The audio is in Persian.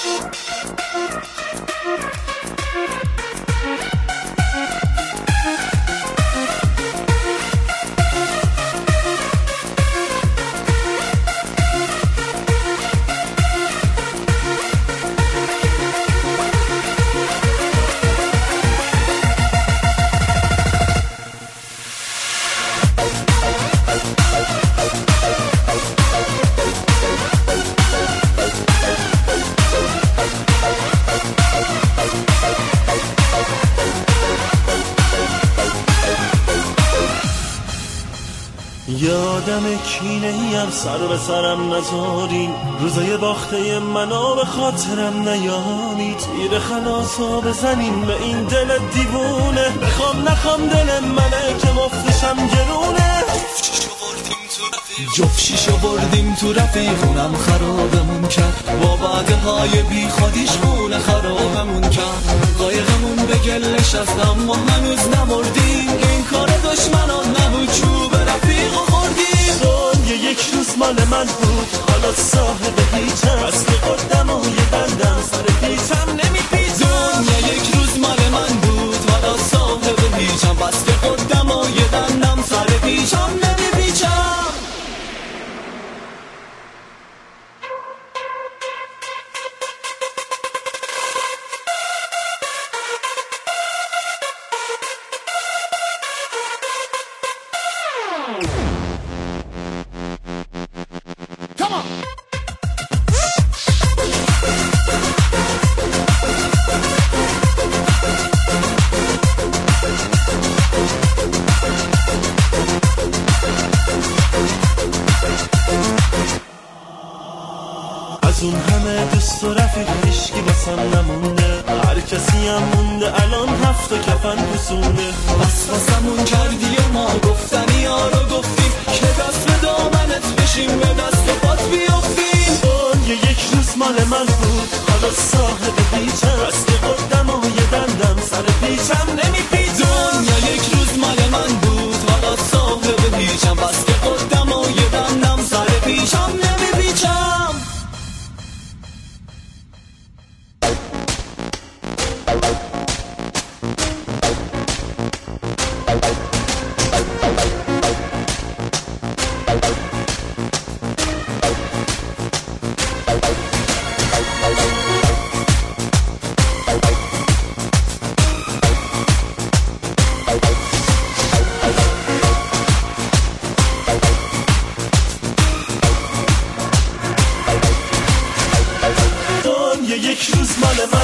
یادم کینه ایم سر به سرم نذارین، روزای باخته منو به خاطرم نیارید، تیر خلاصا بزنین به این دل دیوونه، بخوام نخوام دل منه که مفتشم گرونه. جفت شیشو بردیم تو رفیقونم خرابمون کرد، با وعده‌های بی خودیش خونه خرابمون کرد، قایقمون به گل نشست اما هنوز نمردیم، این کار دشمنان نبود چوب رفیق و خوردیم. دنیا یک روز مال من بود حالا صاحب هیچم، بس که قدم و یه بندم سر پیچم نمیپیچم. دنیا یک روز مال من بود حالا صاحب هیچم، بس که قدم و یه بندم سر پیچم نمیپیچم. Come on! از اون همه دوست و رفیق هیچکی واسم نمونده، هر کسی هم مونده الان هفت و کفن پوسونده. واسمون کردی و ما گفتنی ها رو گفتیم که دست به دامنت بشیم به دست و پات بیافتیم. دنیا یک روز مال من بود حالا صاحب هیچم، بس که قدم و یه دندم سر پیچم نمیپیچم. دنیا یک روز مال من بود حالا صاحب هیچم، بس که قدم و یه دندم سر پیچم نمیپیچم. یک روز مال من